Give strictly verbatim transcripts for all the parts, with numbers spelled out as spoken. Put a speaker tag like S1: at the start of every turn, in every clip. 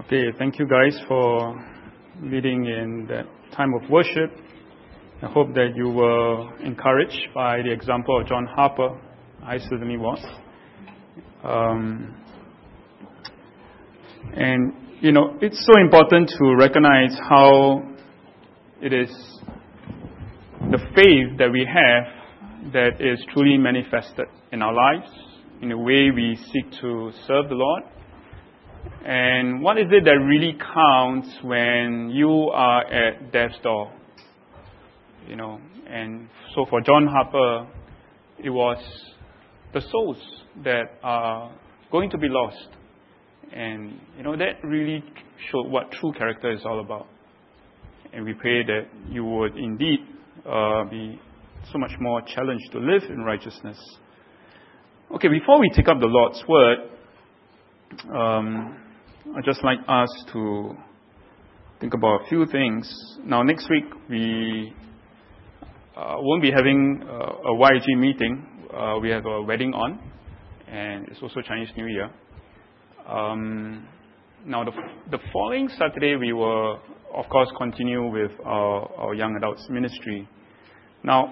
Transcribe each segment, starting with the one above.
S1: Okay, thank you guys for leading in that time of worship. I hope that you were encouraged by the example of John Harper. I certainly was. Um, and, you know, it's so important to recognize how it is the faith that we have that is truly manifested in our lives, in the way we seek to serve the Lord. And what is it that really counts when you are at death's door? You know, and so for John Harper, it was the souls that are going to be lost. And, you know, that really showed what true character is all about. And we pray that you would indeed uh, be so much more challenged to live in righteousness. Okay, before we take up the Lord's Word, um, I'd just like us to think about a few things. Now, next week, we uh, won't be having uh, a Y G meeting. Uh, we have a wedding on, and it's also Chinese New Year. Um, now, the, the following Saturday, we will, of course, continue with our, our young adults ministry. Now,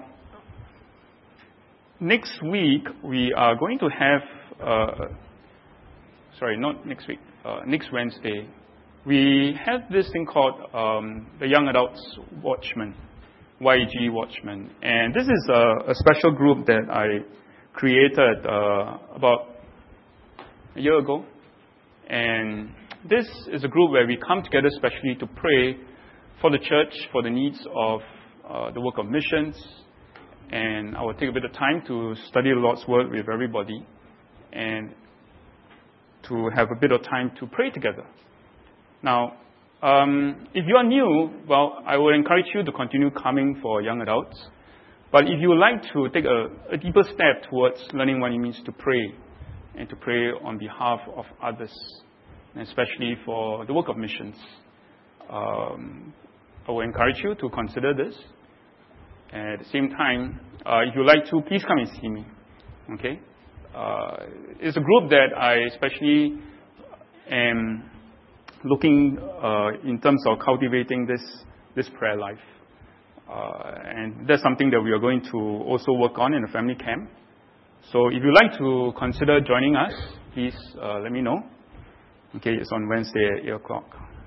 S1: next week, we are going to have, uh, sorry, not next week, uh, next Wednesday, we have this thing called um, the Young Adults Watchman, Y G Watchman. And this is a, a special group that I created uh, about a year ago. And this is a group where we come together especially to pray for the church, for the needs of uh, the work of missions. And I will take a bit of time to study the Lord's Word with everybody and to have a bit of time to pray together. Now, um, if you are new, well, I will encourage you to continue coming for young adults. But if you would like to take a, a deeper step towards learning what it means to pray and to pray on behalf of others, and especially for the work of missions, um, I will encourage you to consider this. And at the same time, uh, if you like to, please come and see me. Okay? Uh, it's a group that I especially am looking uh, in terms of cultivating this this prayer life. Uh, and that's something that we are going to also work on in the family camp. So if you'd like to consider joining us, please uh, let me know. Okay, it's on Wednesday at eight o'clock.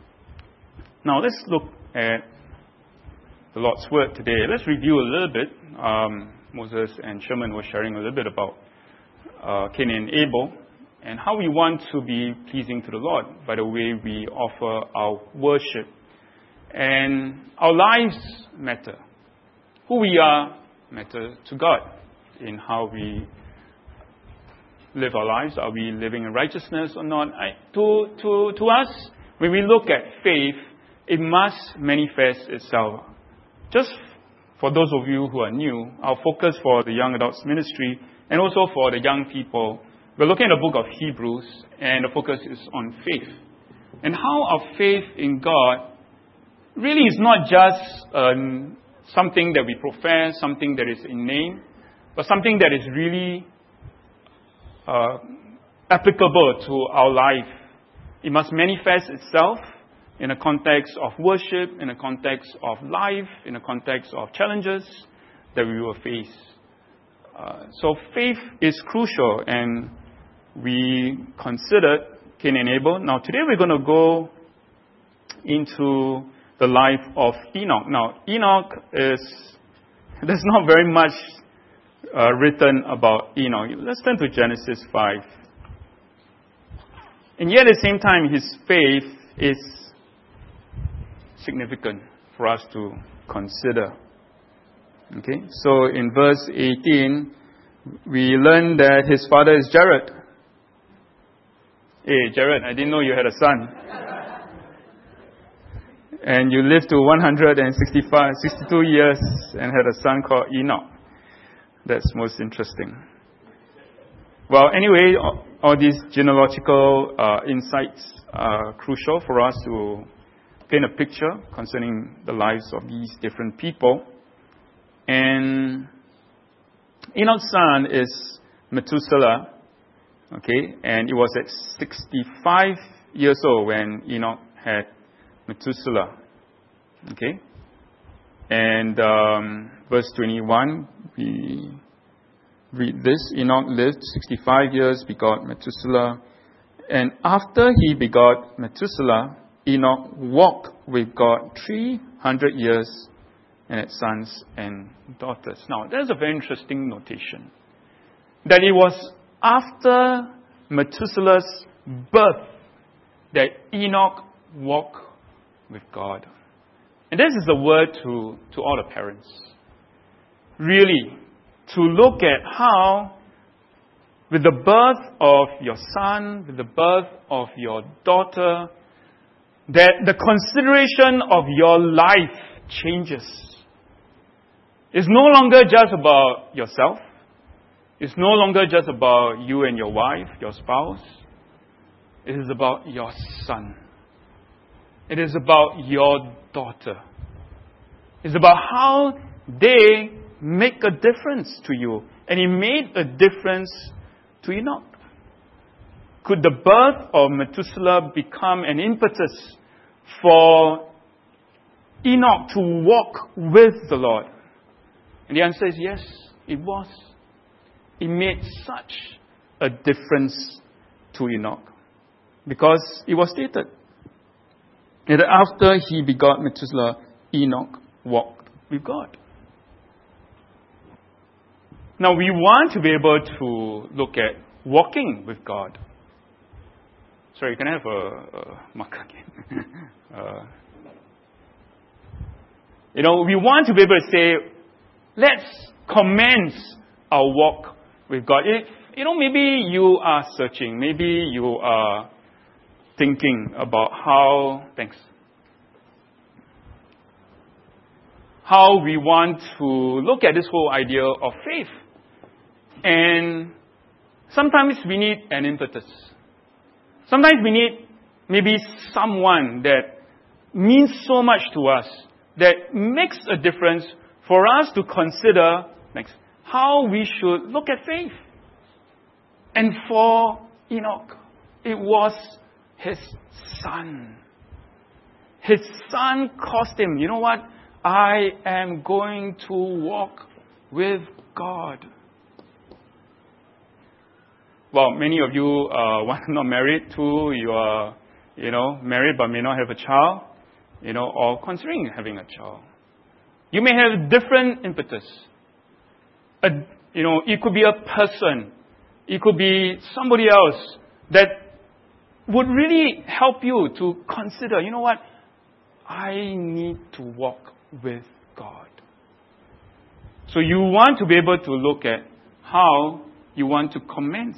S1: Now let's look at the Lord's Word today. Let's review a little bit. Um, Moses and Sherman were sharing a little bit about uh, Cain and Abel and how we want to be pleasing to the Lord by the way we offer our worship. And our lives matter. Who we are matters to God in how we live our lives. Are we living in righteousness or not? I, to, to, to us, when we look at faith, it must manifest itself. Just for those of you who are new, our focus for the Young Adults Ministry and also for the young people, we're looking at the book of Hebrews, and the focus is on faith. And how our faith in God really is not just um, something that we profess, something that is in name, but something that is really uh, applicable to our life. It must manifest itself in a context of worship, in a context of life, in a context of challenges that we will face. Uh, so faith is crucial, and we considered Cain and Abel. Now today we're going to go into the life of Enoch. Now Enoch is, there's not very much uh, written about Enoch. Let's turn to Genesis five. And yet at the same time his faith is significant for us to consider. Okay, so in verse eighteen, we learn that his father is Jared. Hey, Jared, I didn't know you had a son. And you lived to one hundred sixty-five, sixty-two years and had a son called Enoch. That's most interesting. Well, anyway, all, all these genealogical uh, insights are crucial for us to paint a picture concerning the lives of these different people. And Enoch's son is Methuselah, okay, and it was at sixty-five years old when Enoch had Methuselah. Okay? And um, verse twenty-one, we read this. Enoch lived sixty-five years, begot Methuselah. And after he begot Methuselah, Enoch walked with God three hundred years and had sons and daughters. Now, there's a very interesting notation. That it was after Methuselah's birth that Enoch walked with God. And this is a word to, to all the parents. Really, to look at how, with the birth of your son, with the birth of your daughter, that the consideration of your life changes. It's no longer just about yourself. It's no longer just about you and your wife, your spouse. It is about your son. It is about your daughter. It's about how they make a difference to you. And it made a difference to Enoch. Could the birth of Methuselah become an impetus for Enoch to walk with the Lord? And the answer is yes, it was. It made such a difference to Enoch. Because it was stated that after he begot Methuselah, Enoch walked with God. Now we want to be able to look at walking with God. Sorry, can I have a, a marker again? uh, you know, we want to be able to say, let's commence our walk with God. If, you know, maybe you are searching, maybe you are thinking about how, thanks, how we want to look at this whole idea of faith. And sometimes we need an impetus. Sometimes we need maybe someone that means so much to us, that makes a difference for us to consider next how we should look at faith. And for Enoch, it was his son. His son cost him, you know what? I am going to walk with God. Well, many of you uh, are not married too. You are, you know, married but may not have a child, you know, or considering having a child. You may have different impetus. A, you know, it could be a person. It could be somebody else that would really help you to consider, you know what? I need to walk with God. So you want to be able to look at how you want to commence.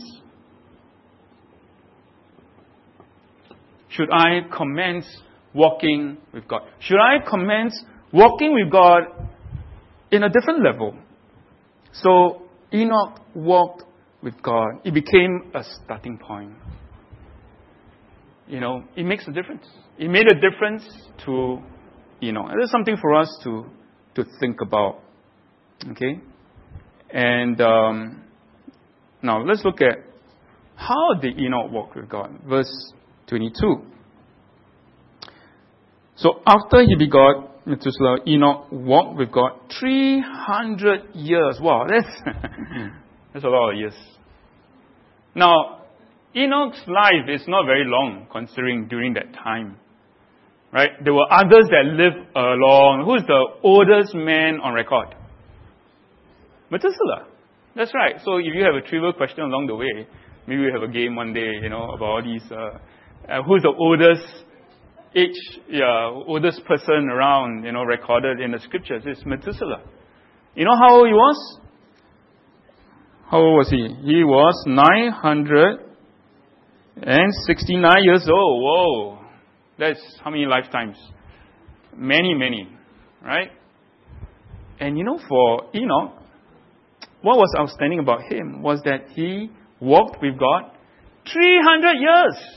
S1: Should I commence walking with God? Should I commence walking with God in a different level? So Enoch walked with God. It became a starting point. You know, it makes a difference. It made a difference to Enoch. And there's something for us to, to think about. Okay? And um, now let's look at how did Enoch walk with God. Verse twenty-two. So after he begot Methuselah, Enoch walked with God three hundred years. Wow, that's, that's a lot of years. Now, Enoch's life is not very long, considering during that time. Right? There were others that lived along. Who's the oldest man on record? Methuselah. That's right. So if you have a trivial question along the way, maybe we have a game one day, you know, about all these, uh, uh, who's the oldest age, yeah, oldest person around, you know, recorded in the scriptures. It's Methuselah. You know how old he was? How old was he? He was nine hundred sixty-nine years old. Whoa. That's how many lifetimes? Many, many. Right? And you know, for Enoch, what was outstanding about him was that he walked with God three hundred years.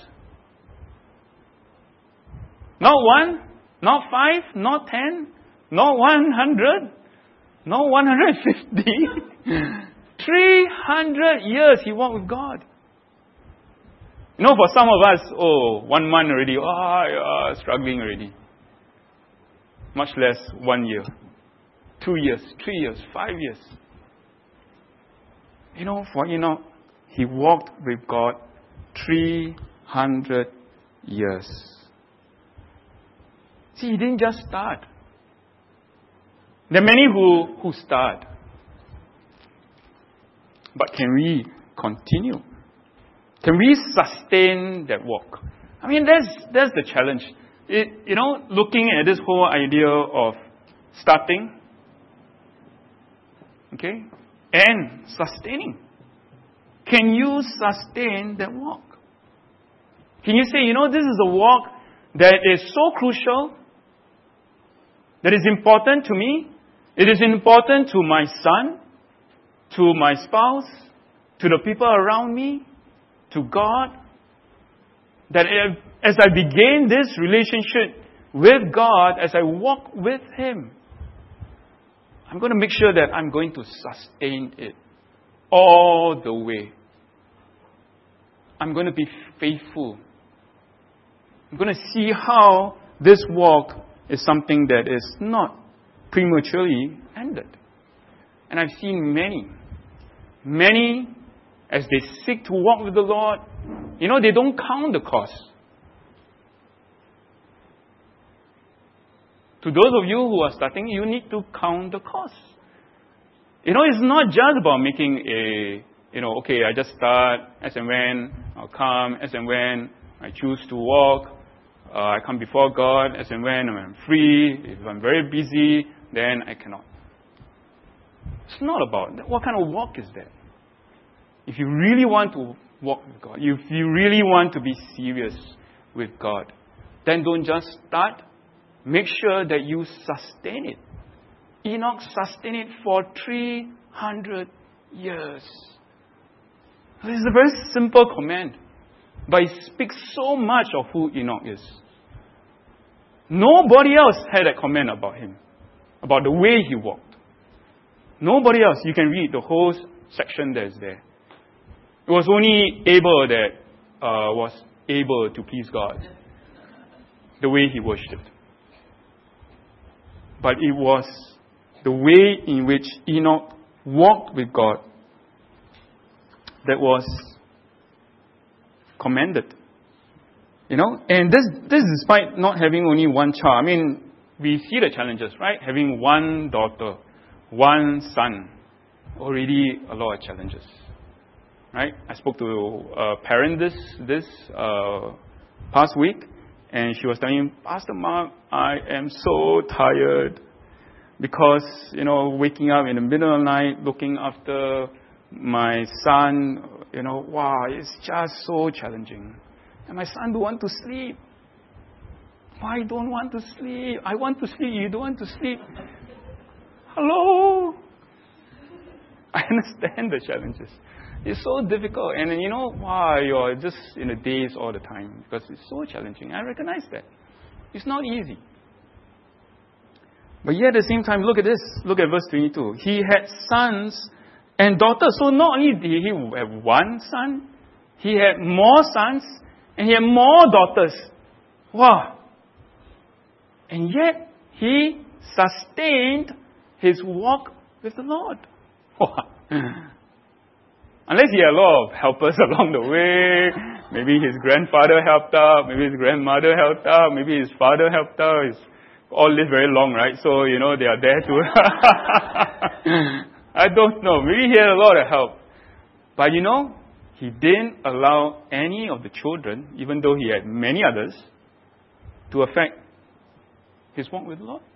S1: Not one, not five, not ten, not one hundred, not one hundred fifty. three hundred years he walked with God. You know, for some of us, oh, one month already, oh, yeah, struggling already. Much less one year, two years, three years, five years. You know, for Enoch, he walked with God three hundred years. See, he didn't just start. There are many who, who start. But can we continue? Can we sustain that walk? I mean, that's, that's the challenge. It, you know, looking at this whole idea of starting, okay, and sustaining. Can you sustain that walk? Can you say, you know, this is a walk that is so crucial, that is important to me, it is important to my son, to my spouse, to the people around me, to God, that as I begin this relationship with God, as I walk with Him, I'm going to make sure that I'm going to sustain it all the way. I'm going to be faithful. I'm going to see how this walk is something that is not prematurely ended. And I've seen many, many, as they seek to walk with the Lord, you know, they don't count the cost. To those of you who are starting, you need to count the cost. You know, it's not just about making a, you know, okay, I just start as and when I'll come, as and when I choose to walk. Uh, I come before God as and when I'm free. If I'm very busy, then I cannot. It's not about that. What kind of walk is that? If you really want to walk with God, if you really want to be serious with God, then don't just start. Make sure that you sustain it. Enoch sustained it for three hundred years. This is a very simple command, but it speaks so much of who Enoch is. Nobody else had a command about him, about the way he walked. Nobody else. You can read the whole section that is there. It was only Abel that uh, was able to please God, the way he worshipped. But it was the way in which Enoch walked with God that was commended. You know, and this this despite not having only one child. I mean, we see the challenges, right? Having one daughter, one son, already a lot of challenges, right? I spoke to a parent this this uh, past week, and she was telling me, Pastor Mark, I am so tired because, you know, waking up in the middle of the night, looking after my son, you know, wow, it's just so challenging. And my son don't want to sleep. Why don't want to sleep? I want to sleep. You don't want to sleep. Hello? I understand the challenges. It's so difficult. And you know, wow, you're just in a daze all the time because it's so challenging. I recognize that. It's not easy. But yet at the same time, look at this. Look at verse twenty-two. He had sons and daughters. So not only did he have one son, he had more sons and he had more daughters. Wow. And yet he sustained his walk with the Lord. Wow. Unless he had a lot of helpers along the way. Maybe his grandfather helped out. Maybe his grandmother helped out. Maybe his father helped out. His, all live very long, right? So, you know, they are there too. I don't know. Maybe he had a lot of help. But you know, he didn't allow any of the children, even though he had many others, to affect his walk with the Lord.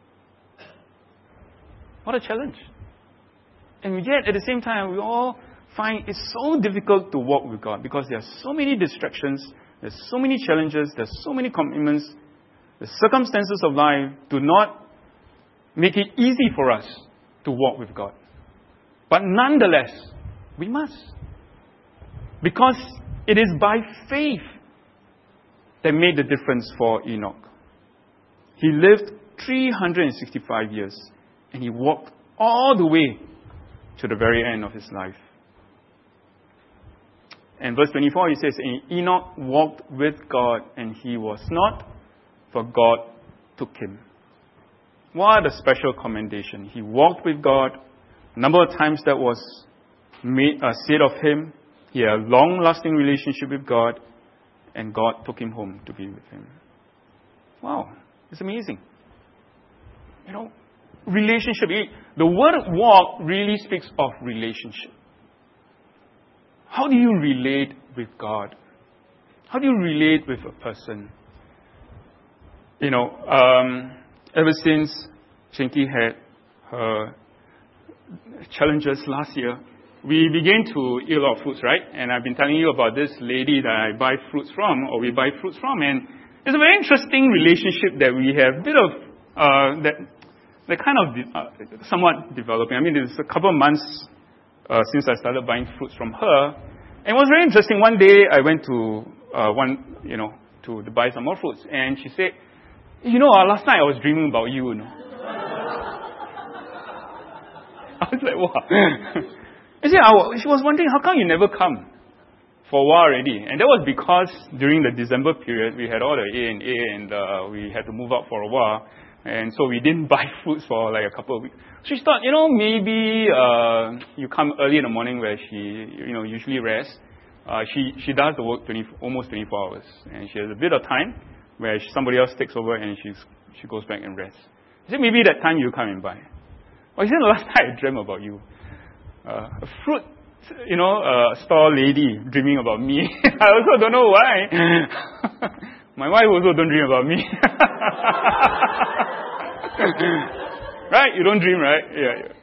S1: What a challenge. And yet, at the same time, we all find it's so difficult to walk with God because there are so many distractions, there's so many challenges, there's so many commitments. The circumstances of life do not make it easy for us to walk with God. But nonetheless, we must. Because it is by faith that made the difference for Enoch. He lived three hundred sixty-five years and he walked all the way to the very end of his life. And verse twenty-four, he says, and Enoch walked with God, and he was not, for God took him. What a special commendation. He walked with God. A number of times that was made, uh, said of him. He had a long-lasting relationship with God, and God took him home to be with him. Wow, it's amazing. You know, relationship. The word walk really speaks of relationship. How do you relate with God? How do you relate with a person? You know, um, ever since Chinky had her challenges last year, we began to eat a lot of fruits, right? And I've been telling you about this lady that I buy fruits from, or we buy fruits from, and it's a very interesting relationship that we have, bit of uh, that that kind of de- uh, somewhat developing. I mean, it's a couple of months uh, since I started buying fruits from her, and it was very interesting. One day I went to uh, one, you know, to, to buy some more fruits, and she said, "You know, uh, last night I was dreaming about you." You know, I was like, "Wow." I said, I, she was wondering, how come you never come for a while already? And that was because during the December period, we had all the A and A, and uh, we had to move out for a while. And so we didn't buy fruits for like a couple of weeks. So she thought, you know, maybe uh, you come early in the morning where she, you know, usually rests. Uh, she she does the work twenty, almost twenty-four hours. And she has a bit of time where she, somebody else takes over and she's, she goes back and rests. I said, maybe that time you come and buy. Well, she said, last night I dreamt about you. Uh, a fruit, you know, uh, store lady dreaming about me. I also don't know why. My wife also don't dream about me. Right? You don't dream, right? Yeah.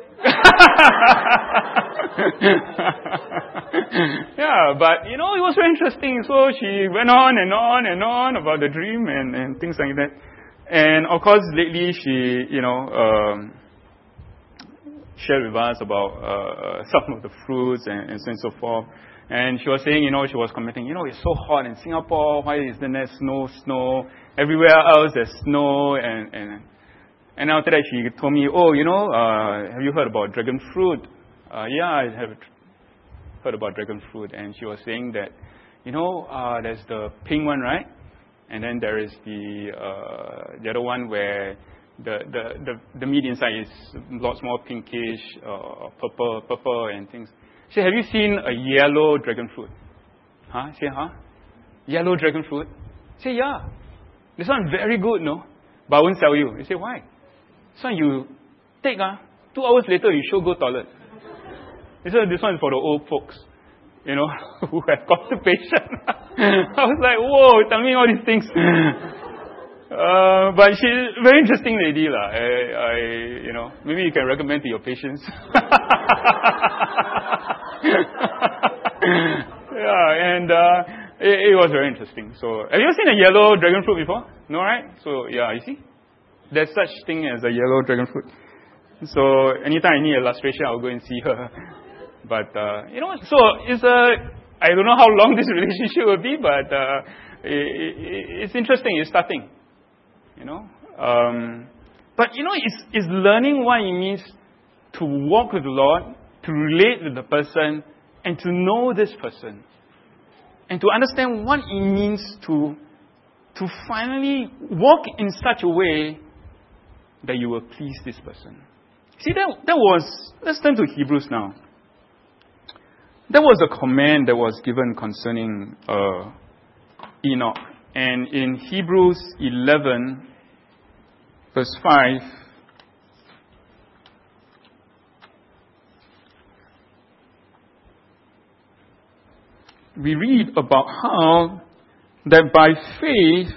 S1: Yeah, but, you know, it was very interesting. So she went on and on and on about the dream and, and things like that. And, of course, lately she, you know, um, shared with us about uh, some of the fruits and, and so on and so forth. And she was saying, you know, she was commenting, you know, it's so hot in Singapore. Why isn't there snow, snow? Everywhere else there's snow. And, and, and after that she told me, oh, you know, uh, have you heard about dragon fruit? Uh, yeah, I have heard about dragon fruit. And she was saying that, you know, uh, there's the pink one, right? And then there is the uh, the other one where The, the, the, the meat inside is lots more pinkish, uh, purple, purple and things. She said, have you seen a yellow dragon fruit? Huh? She said, huh? Yellow dragon fruit? She said, yeah. This one very good, no? But I won't sell you. He said, why? This one you take, huh? Two hours later you sure go toilet. He said, this one is for the old folks, you know, who have constipation. I was like, whoa, tell me all these things. Uh, but she's a very interesting lady, lah. I, I, you know, maybe you can recommend to your patients. Yeah, and uh, it, it was very interesting. So, have you ever seen a yellow dragon fruit before? No, right? So, yeah, you see, there's such thing as a yellow dragon fruit. So, anytime I need illustration, I'll go and see her. But uh, you know, so it's a. I don't know how long this relationship will be, but uh, it, it, it's interesting. It's starting. You know, um, but you know, it's, it's learning what it means to walk with the Lord, to relate with the person, and to know this person, and to understand what it means to to finally walk in such a way that you will please this person. See, that that was. Let's turn to Hebrews now. There was a command that was given concerning uh, Enoch. And in Hebrews eleven, verse five, we read about how that by faith,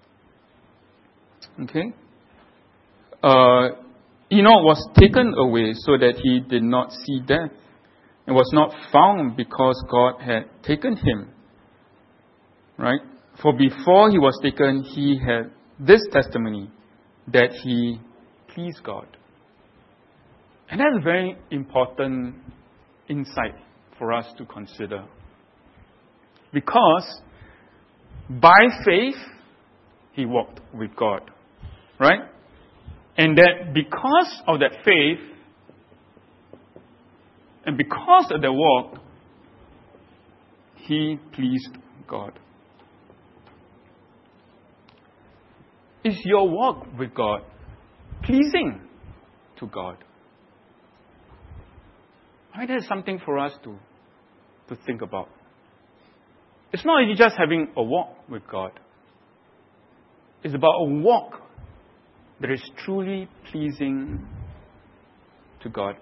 S1: okay, uh, Enoch was taken away so that he did not see death, and was not found because God had taken him. Right? For before he was taken, he had this testimony, that he pleased God. And that's a very important insight for us to consider. Because by faith, he walked with God. Right? And that because of that faith, and because of the walk, he pleased God. Is your walk with God pleasing to God? Right, that's something for us to, to think about. It's not just having a walk with God. It's about a walk that is truly pleasing to God.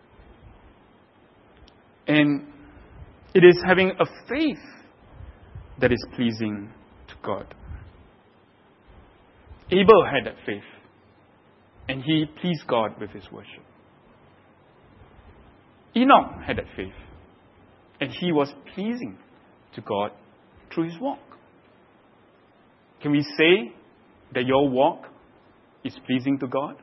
S1: And it is having a faith that is pleasing to God. Abel had that faith, and he pleased God with his worship. Enoch had that faith, and he was pleasing to God through his walk. Can we say that your walk is pleasing to God?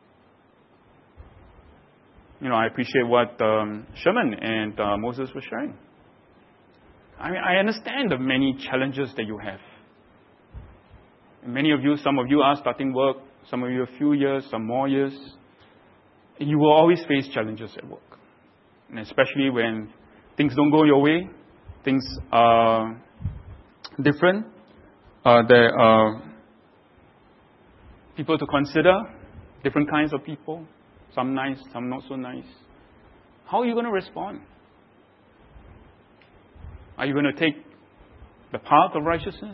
S1: You know, I appreciate what um, Sherman and uh, Moses were sharing. I mean, I understand the many challenges that you have. Many of you, some of you are starting work, some of you a few years, some more years. You will always face challenges at work. And especially when things don't go your way, things are different, uh, there are people to consider, different kinds of people, some nice, some not so nice. How are you going to respond? Are you going to take the path of righteousness?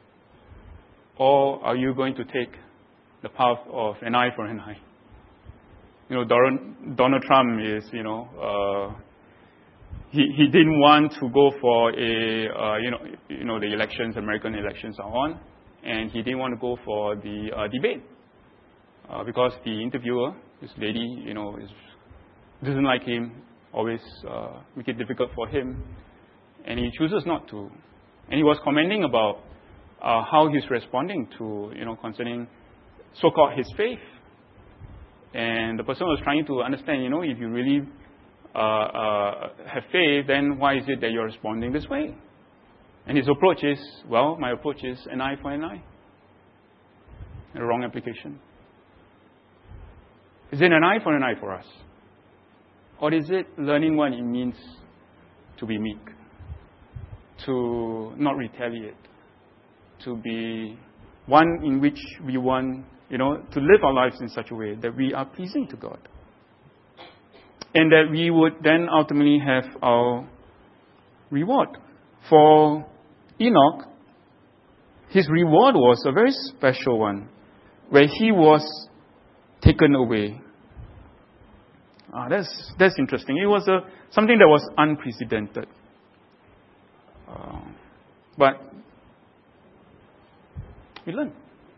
S1: Or are you going to take the path of an eye for an eye? You know, Donald Trump is, you know, uh, he he didn't want to go for a, uh, you know, you know, the elections, American elections are on, and he didn't want to go for the uh, debate uh, because the interviewer, this lady, you know, is doesn't like him, always uh, make it difficult for him, and he chooses not to. And he was commenting about uh, how he's responding to, you know, concerning so-called his faith. And the person was trying to understand, you know, if you really uh, uh, have faith, then why is it that you're responding this way? And his approach is, well, my approach is an eye for an eye. A wrong application. Is it an eye for an eye for us? Or is it learning what it means to be meek? To not retaliate? To be one in which we want, you know, to live our lives in such a way that we are pleasing to God. And that we would then ultimately have our reward. For Enoch, his reward was a very special one, where he was taken away. Ah, that's that's interesting. It was a something that was unprecedented. Uh, but we learn.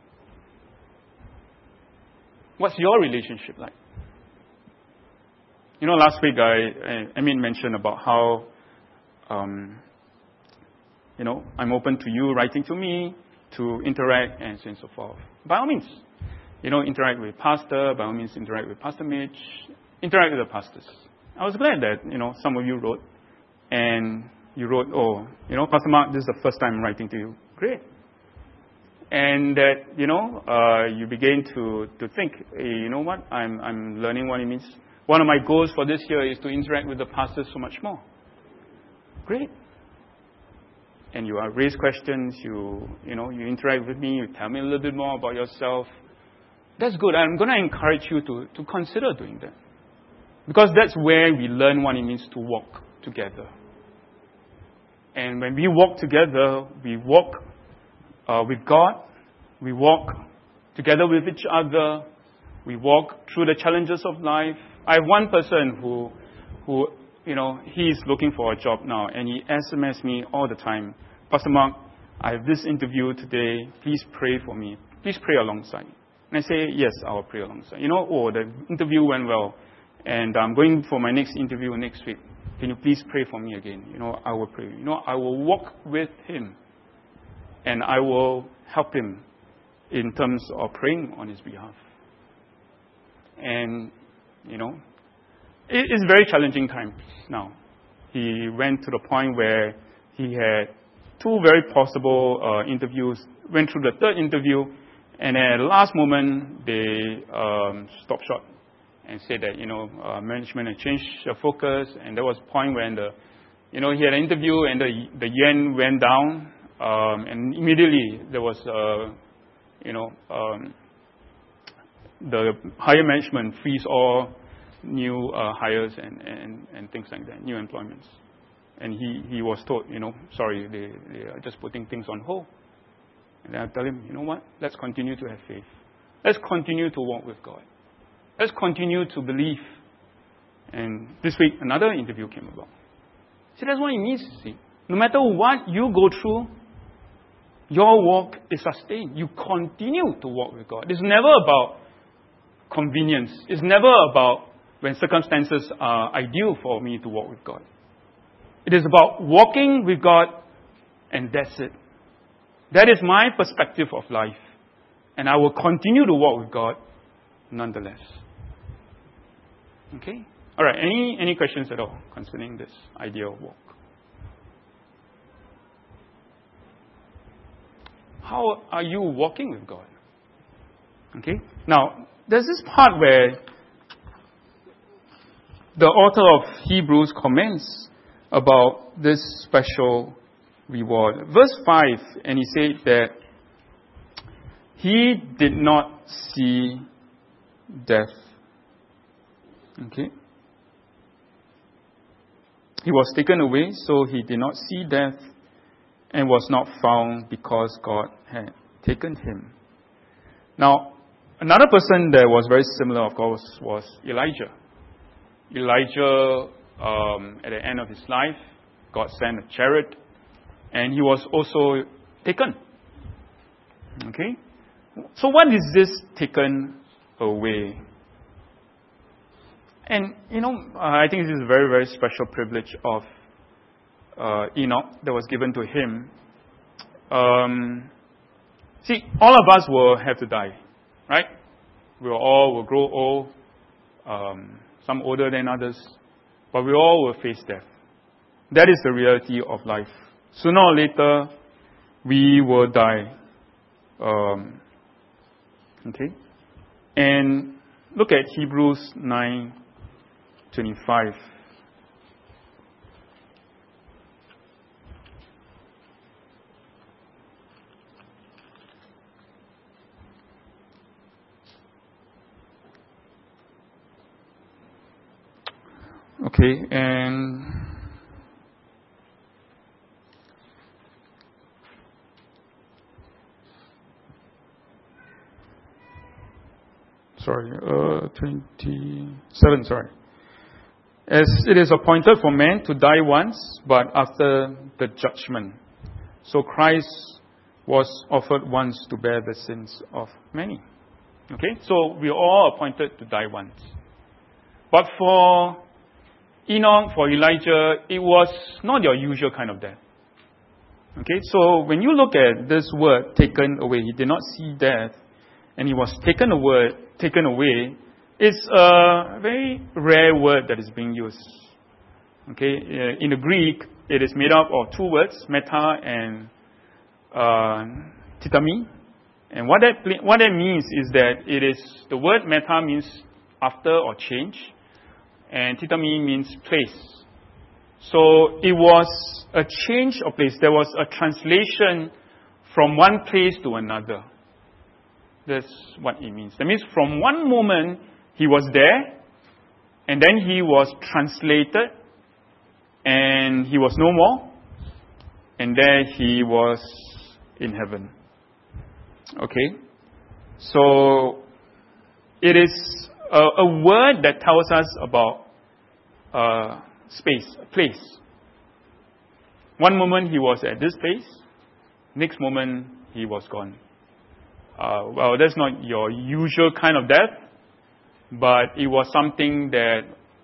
S1: What's your relationship like? You know, last week I, I Emin mentioned about how, um, you know, I'm open to you writing to me, to interact and so on and so forth. By all means, you know, interact with Pastor, by all means interact with Pastor Mitch, interact with the pastors. I was glad that, you know, some of you wrote, and you wrote, oh, you know, Pastor Mark, this is the first time I'm writing to you. Great. And that, you know, uh, you begin to, to think, hey, you know what, I'm I'm learning what it means. One of my goals for this year is to interact with the pastors so much more. Great. And you uh, raise questions, you you know, you interact with me, you tell me a little bit more about yourself. That's good. I'm going to encourage you to, to consider doing that. Because that's where we learn what it means to walk together. And when we walk together, we walk Uh, with God, we walk together with each other, we walk through the challenges of life. I have one person who, who, you know, he's looking for a job now, and he S M S me all the time. Pastor Mark, I have this interview today. Please pray for me. Please pray alongside. And I say, yes, I will pray alongside. You know, oh, the interview went well, and I'm going for my next interview next week. Can you please pray for me again? You know, I will pray. You know, I will walk with him. And I will help him in terms of praying on his behalf. And, you know, it is very challenging times now. He went to the point where he had two very possible uh, interviews, went through the third interview, and at the last moment, they um, stopped short and said that, you know, uh, management had changed their focus, and there was a point when the You know, he had an interview and the the yen went down, um, and immediately there was, uh, you know, um, the higher management freeze all new uh, hires and, and, and things like that, new employments. And he, he was told, you know, sorry, they, they are just putting things on hold. And then I tell him, you know what, let's continue to have faith. Let's continue to walk with God. Let's continue to believe. And this week, another interview came about. See, that's what it means, see. No matter what you go through, your walk is sustained. You continue to walk with God. It's never about convenience. It's never about when circumstances are ideal for me to walk with God. It is about walking with God, and that's it. That is my perspective of life. And I will continue to walk with God nonetheless. Okay? All right, any, any questions at all concerning this idea of walk? How are you walking with God? Okay? Now, there's this part where the author of Hebrews comments about this special reward. Verse five, and he said that he did not see death. Okay? He was taken away, so he did not see death, and was not found because God had taken him. Now, another person that was very similar, of course, was Elijah. Elijah, um, at the end of his life, God sent a chariot, and he was also taken. Okay? So what is this taken away? And, you know, uh, I think this is a very, very special privilege of uh, Enoch that was given to him. Um, see, all of us will have to die, right? We all will grow old, um, some older than others, but we all will face death. That is the reality of life. Sooner or later, we will die. Um, okay? And look at Hebrews nine twenty-five. Okay, and sorry, uh, twenty-seven, sorry. As it is appointed for man to die once, but after the judgment. So Christ was offered once to bear the sins of many. Okay, so we are all appointed to die once. But for Enoch, for Elijah, it was not your usual kind of death. Okay, so when you look at this word, taken away, he did not see death, and he was taken away, taken away, it's a very rare word that is being used. Okay, in the Greek, it is made up of two words, meta and uh, titami. And what that what that means is that it is the word meta means after or change, and titami means place. So it was a change of place. There was a translation from one place to another. That's what it means. That means from one moment he was there, and then he was translated, and he was no more, and there he was in heaven. Okay? So it is a, a word that tells us about uh, space, a place. One moment he was at this place, next moment he was gone. Uh, well, that's not your usual kind of death, but it was something that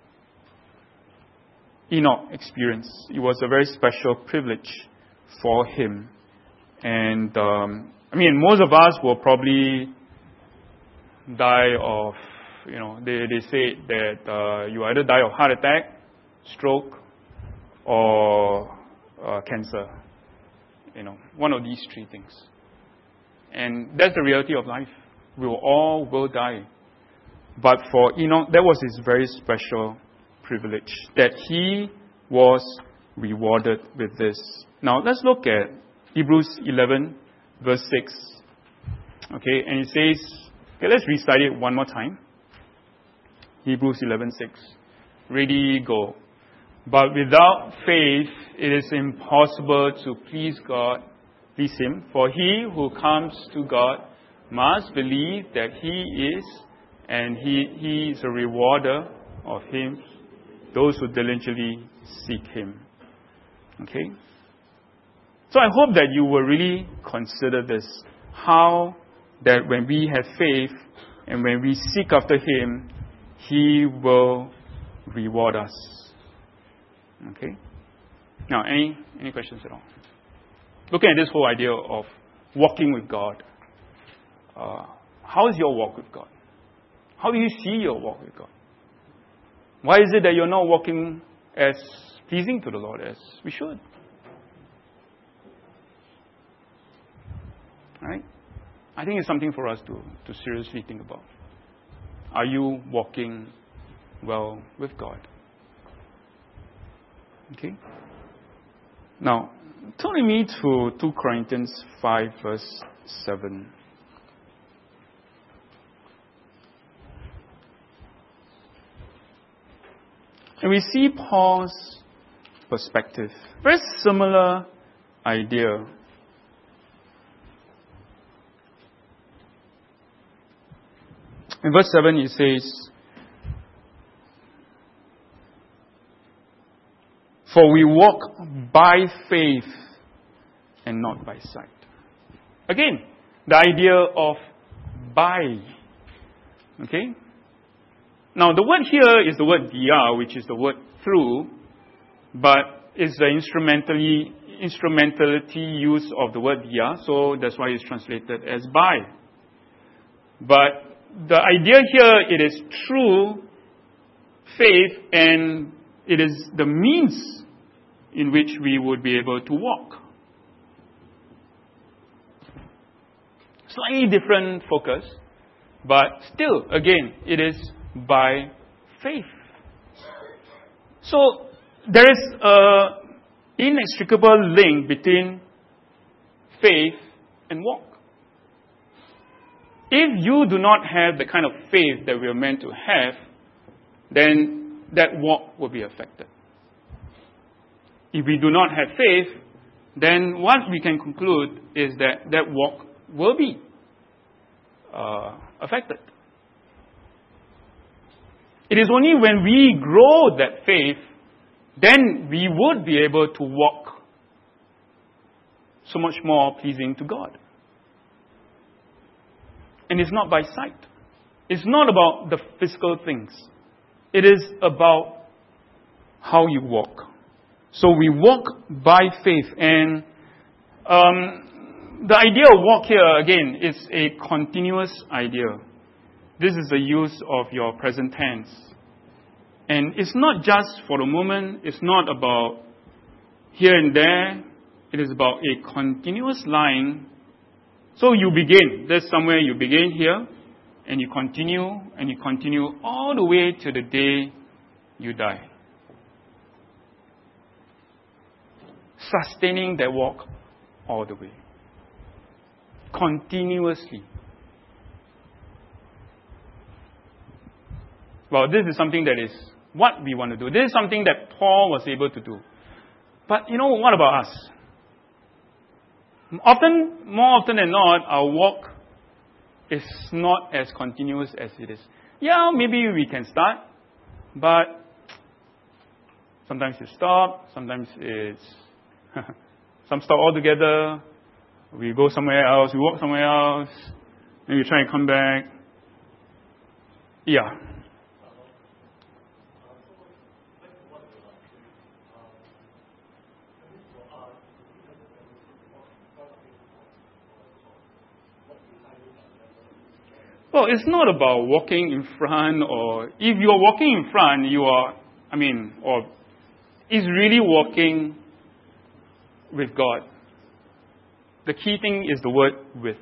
S1: Enoch experienced. It was a very special privilege for him. And, um, I mean, most of us will probably die of, you know, they, they say that uh, you either die of heart attack, stroke, or uh, cancer. You know, one of these three things. And that's the reality of life. We will all will die. But for Enoch, that was his very special privilege, that he was rewarded with this. Now, let's look at Hebrews eleven, verse six. Okay, and it says, okay, let's recite it one more time. Hebrews eleven six. Ready, go. But without faith, it is impossible to please God, please Him. For he who comes to God must believe that He is, and He, he is a rewarder of him, those who diligently seek Him. Okay? So I hope that you will really consider this. How that when we have faith and when we seek after Him, He will reward us. Okay? Now, any any questions at all? Looking at this whole idea of walking with God, uh, how is your walk with God? How do you see your walk with God? Why is it that you're not walking as pleasing to the Lord as we should? Right? I think it's something for us to, to seriously think about. Are you walking well with God? Okay? Now, turn with me to two Corinthians five, verse seven. And we see Paul's perspective. Very similar idea. In verse seven, it says, "For we walk by faith and not by sight." Again, the idea of by. Okay? Now, the word here is the word dia, which is the word through, but it's the instrumentally, instrumentality use of the word dia, so that's why it's translated as by. But the idea here, it is true faith, and it is the means in which we would be able to walk. Slightly different focus, but still, again, it is by faith. So, there is an inextricable link between faith and walk. If you do not have the kind of faith that we are meant to have, then that walk will be affected. If we do not have faith, then what we can conclude is that that walk will be uh, affected. It is only when we grow that faith, then we would be able to walk so much more pleasing to God. And it's not by sight. It's not about the physical things. It is about how you walk. So we walk by faith. And um, the idea of walk here, again, is a continuous idea. This is the use of your present tense. And it's not just for the moment. It's not about here and there. It is about a continuous line. So you begin. There's somewhere you begin here, and you continue, and you continue all the way to the day you die. Sustaining that walk all the way. Continuously. Well, this is something that is what we want to do. This is something that Paul was able to do. But you know, what about us? Often, more often than not, our walk is not as continuous as it is. Yeah, maybe we can start, but sometimes you stop, sometimes it's some stop altogether, we go somewhere else, we walk somewhere else, then we try and come back. Yeah. Well, it's not about walking in front, or if you're walking in front, you are, I mean, or is really walking with God. The key thing is the word with.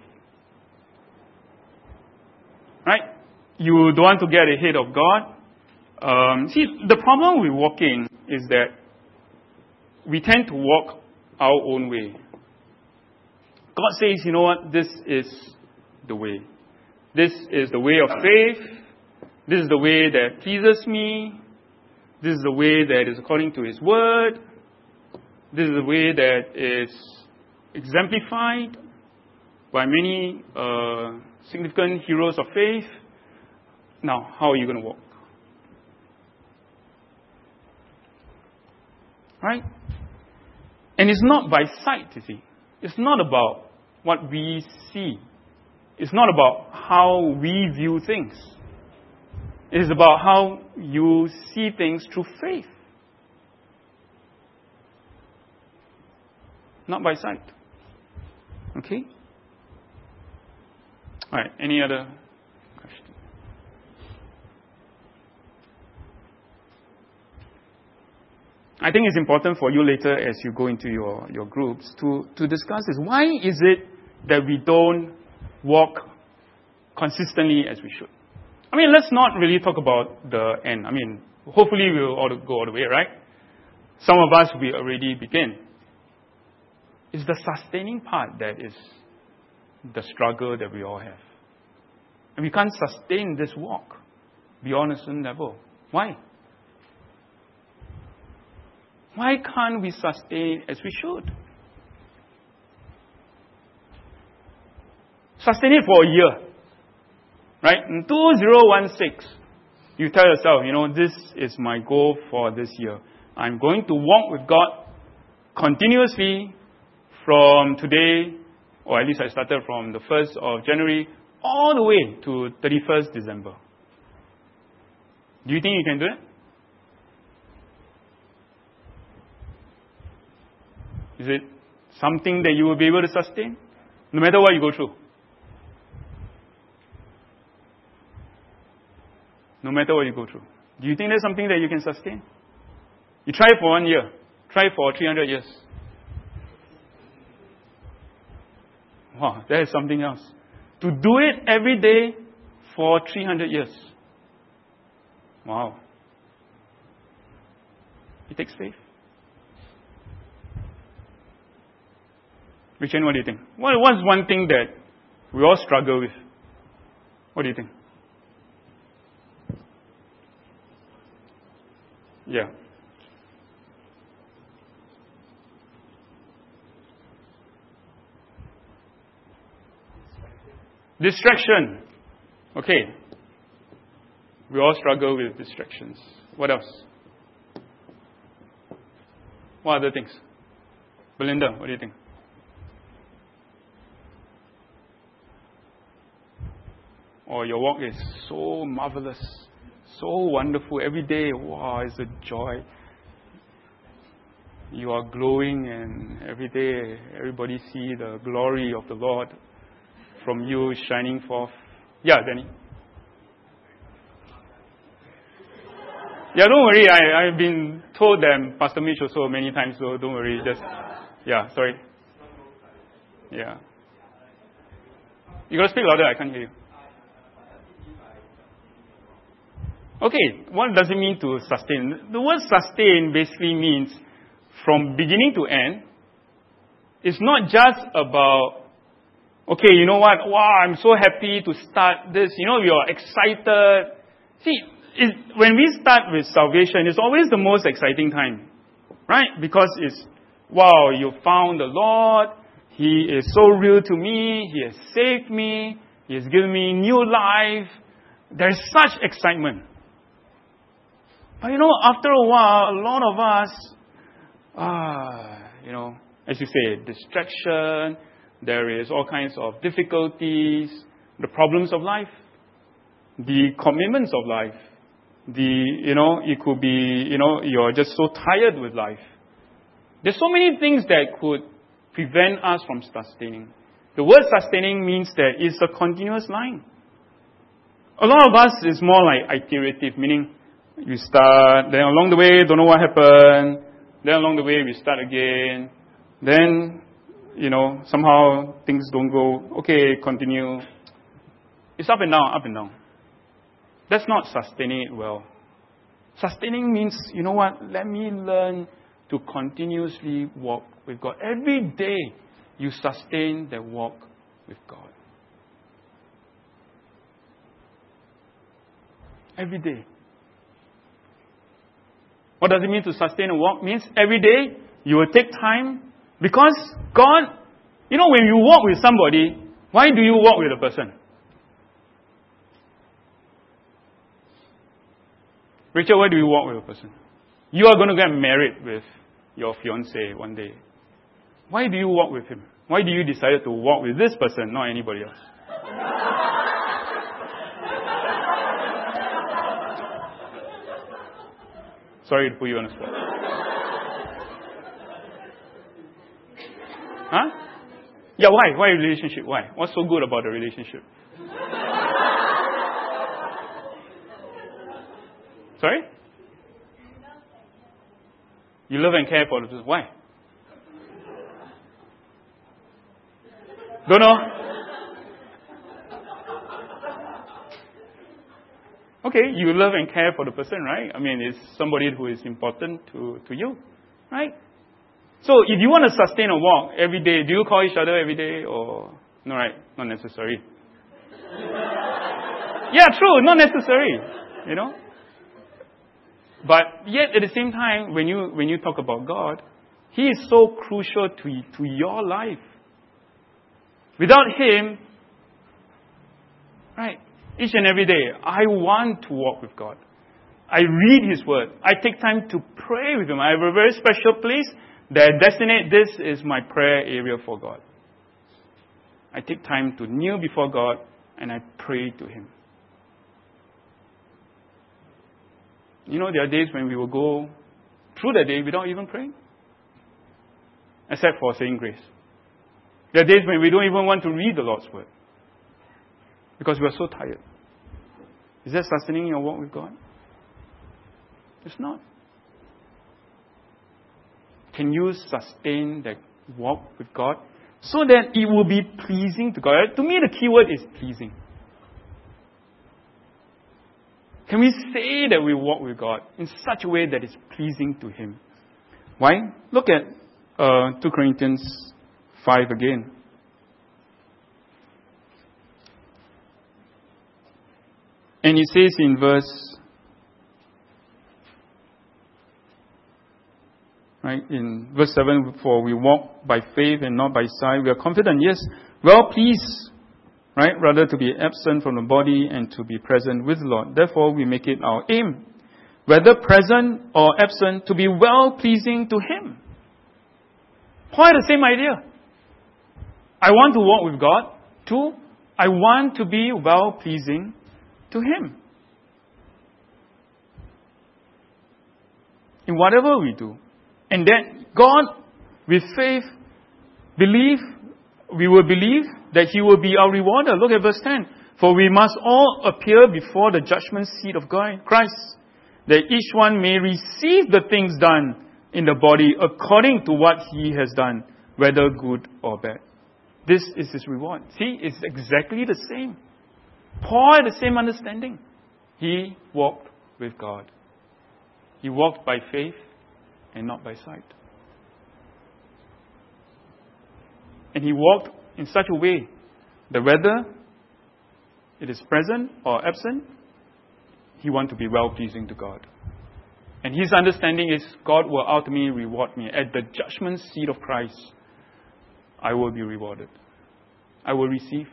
S1: Right? You don't want to get ahead of God. Um, see, the problem with walking is that we tend to walk our own way. God says, you know what, this is the way. This is the way of faith. This is the way that pleases me. This is the way that is according to His Word. This is the way that is exemplified by many uh, significant heroes of faith. Now, how are you going to walk? Right? And it's not by sight, you see. It's not about what we see. It's not about how we view things. It is about how you see things through faith. Not by sight. Okay? Alright, any other question? I think it's important for you later as you go into your, your groups to, to discuss this. Why is it that we don't walk consistently as we should? I mean, let's not really talk about the end. I mean, hopefully we'll all go all the way, right? Some of us, we already begin. It's the sustaining part that is the struggle that we all have. And we can't sustain this walk beyond a certain level. Why? Why can't we sustain as we should? Sustain it for a year. Right? In two thousand sixteen, you tell yourself, you know, this is my goal for this year. I'm going to walk with God continuously from today, or at least I started from the first of January, all the way to thirty-first December. Do you think you can do it? Is it something that you will be able to sustain? No matter what you go through. No matter what you go through. Do you think there's something that you can sustain? You try it for one year. Try it for three hundred years. Wow, that is something else. To do it every day for three hundred years. Wow. It takes faith. Richard, what do you think? What, what's one thing that we all struggle with? What do you think? Yeah. Distraction. Okay. We all struggle with distractions. What else? What other things? Belinda, what do you think? Oh, your walk is so marvelous, so wonderful. Every day, wow, it's a joy. You are glowing, and every day, everybody see the glory of the Lord from you shining forth. Yeah, Danny. Yeah, don't worry. I, I've been told them, Pastor Mitch also many times, so don't worry. Just, yeah, sorry. Yeah. You got to speak louder, I can't hear you. Okay, what does it mean to sustain? The word sustain basically means from beginning to end. It's not just about, okay, you know what, wow, I'm so happy to start this. You know, you're excited. See, it, when we start with salvation, it's always the most exciting time, right? Because it's, wow, you found the Lord. He is so real to me. He has saved me. He has given me new life. There's such excitement. But you know, after a while, a lot of us, ah, you know, as you say, distraction, there is all kinds of difficulties, the problems of life, the commitments of life, the, you know, it could be, you know, you're just so tired with life. There's so many things that could prevent us from sustaining. The word sustaining means that it's a continuous line. A lot of us is more like iterative, meaning you start, then along the way, don't know what happened. Then along the way, we start again. Then, you know, somehow things don't go, okay, continue. It's up and down, up and down. That's not sustaining it well. Sustaining means, you know what, let me learn to continuously walk with God. Every day you sustain that walk with God. Every day. What does it mean to sustain a walk? It means every day you will take time, because God, you know, when you walk with somebody, why do you walk with a person? Rachel, why do you walk with a person? You are going to get married with your fiancé one day. Why do you walk with him? Why do you decide to walk with this person, not anybody else? Sorry to put you on the spot. Huh? Yeah, why? Why relationship? Why? What's so good about the relationship? Sorry? You love and care for the person. Why? Don't know? Okay, you love and care for the person, right? I mean, it's somebody who is important to, to you, right? So if you want to sustain a walk every day, do you call each other every day or... No, right? Not necessary. Yeah, true, not necessary. You know? But yet at the same time, when you when you talk about God, He is so crucial to, to your life. Without Him, right, each and every day, I want to walk with God. I read His Word. I take time to pray with Him. I have a very special place that I designate this is my prayer area for God. I take time to kneel before God and I pray to Him. You know, there are days when we will go through the day without even praying. Except for saying grace. There are days when we don't even want to read the Lord's Word. Because we are so tired. Is that sustaining your walk with God? It's not. Can you sustain that walk with God so that it will be pleasing to God? To me, the key word is pleasing. Can we say that we walk with God in such a way that is pleasing to Him? Why? Look at uh, two Corinthians five again. And it says in verse, right, in verse seven, for we walk by faith and not by sight. We are confident, yes, well pleased, right, rather to be absent from the body and to be present with the Lord. Therefore, we make it our aim, whether present or absent, to be well pleasing to Him. Quite the same idea. I want to walk with God. Two, I want to be well pleasing to Him. In whatever we do. And then God, with faith, believe, we will believe that He will be our rewarder. Look at verse ten. For we must all appear before the judgment seat of God, Christ, that each one may receive the things done in the body according to what he has done, whether good or bad. This is his reward. See, it's exactly the same. Paul had the same understanding. He walked with God. He walked by faith and not by sight. And he walked in such a way that whether it is present or absent, he wants to be well-pleasing to God. And his understanding is God will ultimately reward me. At the judgment seat of Christ, I will be rewarded. I will receive.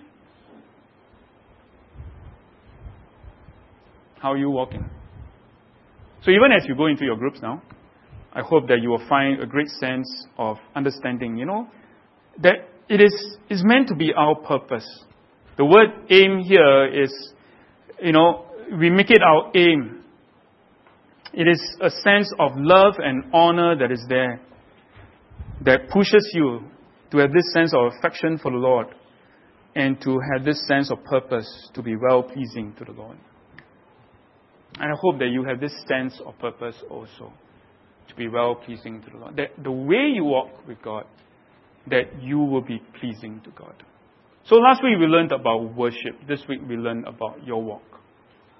S1: How are you walking? So even as you go into your groups now, I hope that you will find a great sense of understanding, you know, that it is is meant to be our purpose. The word aim here is, you know, we make it our aim. It is a sense of love and honor that is there, that pushes you to have this sense of affection for the Lord and to have this sense of purpose to be well-pleasing to the Lord. And I hope that you have this sense of purpose also, to be well-pleasing to the Lord. That the way you walk with God, that you will be pleasing to God. So last week we learned about worship. This week we learned about your walk.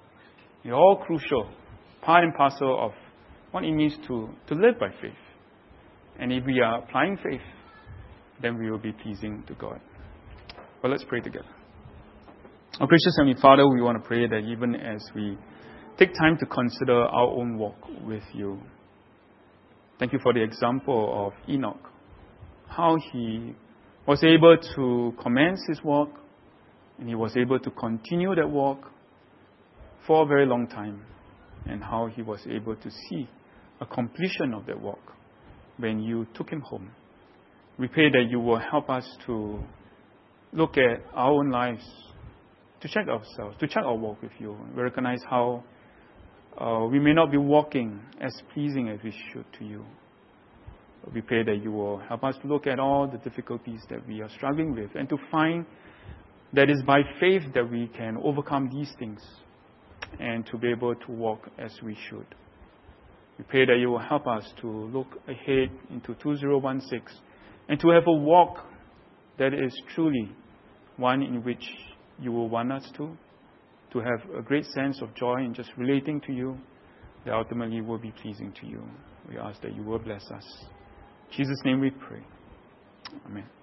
S1: They're all crucial, part and parcel of what it means to, to live by faith. And if we are applying faith, then we will be pleasing to God. But let's pray together. Our gracious Heavenly Father, we want to pray that even as we take time to consider our own walk with you, thank you for the example of Enoch, how he was able to commence his walk, and he was able to continue that walk for a very long time, and how he was able to see a completion of that walk when you took him home. We pray that you will help us to look at our own lives, to check ourselves, to check our walk with you. We recognize how uh, we may not be walking as pleasing as we should to you. But we pray that you will help us to look at all the difficulties that we are struggling with and to find that it's by faith that we can overcome these things and to be able to walk as we should. We pray that you will help us to look ahead into two thousand sixteen and to have a walk that is truly one in which you will want us to, to have a great sense of joy in just relating to you, that ultimately will be pleasing to you. We ask that you will bless us. In Jesus' name we pray. Amen.